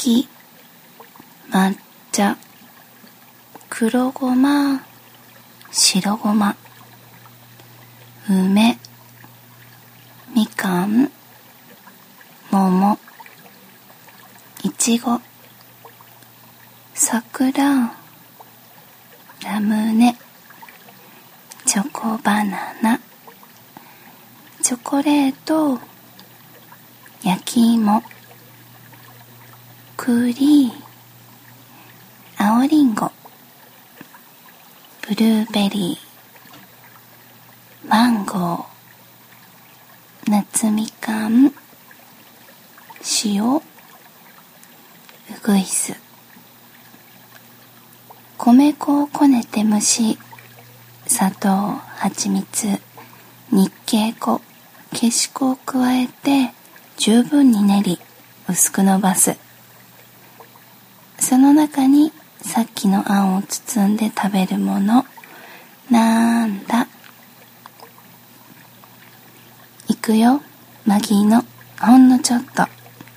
き、抹茶、黒ごま、白ごま、梅、みかん、桃、いちご、桜、ラムネ、チョコバナナ、チョコレート、焼き芋、栗、青りんご、ブルーベリー、マンゴー、夏みかん、塩、うぐいす、米粉をこねて蒸し、砂糖、蜂蜜、日系粉、消し粉を加えて十分に練り薄く伸ばす。その中にさっきのあんを包んで食べるものなんだ。いくよ、マギーのほんのちょっと。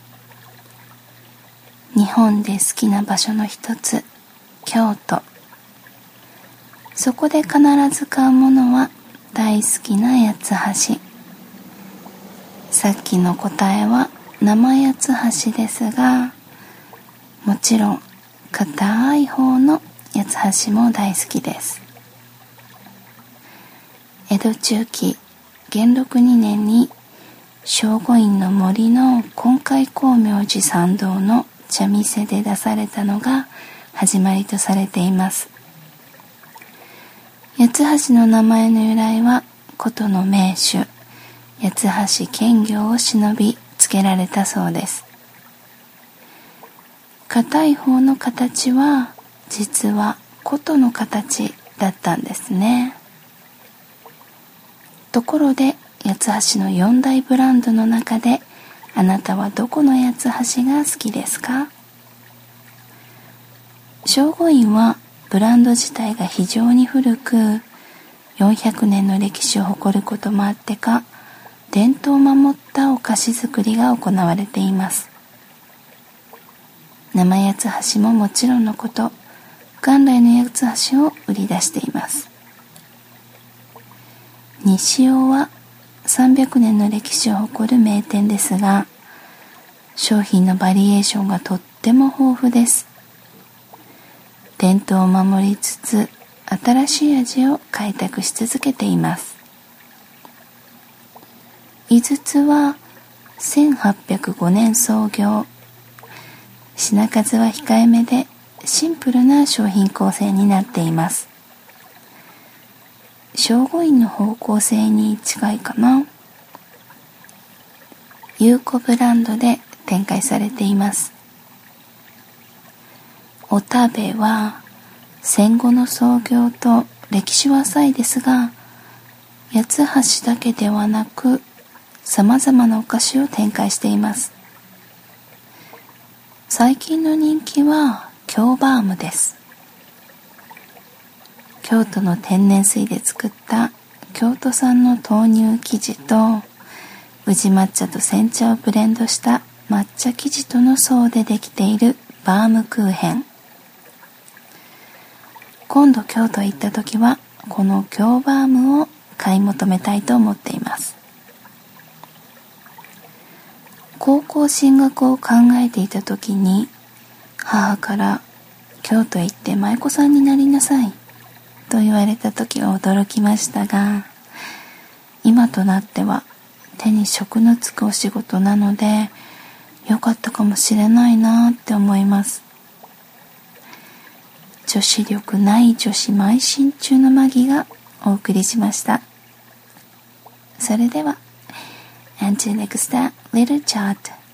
日本で好きな場所の一つ、京都。そこで必ず買うものは大好きな八つ橋。さっきの答えは生八つ橋ですが、もちろん硬い方の八つ橋も大好きです。江戸中期元禄2年に聖護院の森の金海光明寺参道の茶店で出されたのが始まりとされています。八つ橋の名前の由来は古都の名手八橋検校を忍びつけられたそうです。硬い方の形は実は古都の形だったんですね。ところで八つ橋の4大ブランドの中であなたはどこの八つ橋が好きですか？聖護院はブランド自体が非常に古く400年の歴史を誇ることもあってか、伝統を守ったお菓子作りが行われています。生八つ橋ももちろんのこと、元来の八つ橋を売り出しています。西尾は300年の歴史を誇る名店ですが、商品のバリエーションがとっても豊富です。伝統を守りつつ新しい味を開拓し続けています。井筒は1805年創業。品数は控えめでシンプルな商品構成になっています。聖護院の方向性に近いかな。優子ブランドで展開されています。おたべは戦後の創業と歴史は浅いですが、八つ橋だけではなく様々なお菓子を展開しています。最近の人気は京バームです。京都の天然水で作った京都産の豆乳生地と宇治抹茶と煎茶をブレンドした抹茶生地との層でできているバームクーヘン。今度京都へ行った時はこの京バームを買い求めたいと思っています。高校進学を考えていた時に母から京都へ行って舞妓さんになりなさいと言われた時は驚きましたが、今となっては手に職のつくお仕事なので良かったかもしれないなって思います。女子力ない女子邁進中のマギがお送りしました。それではUntil next time, little chat.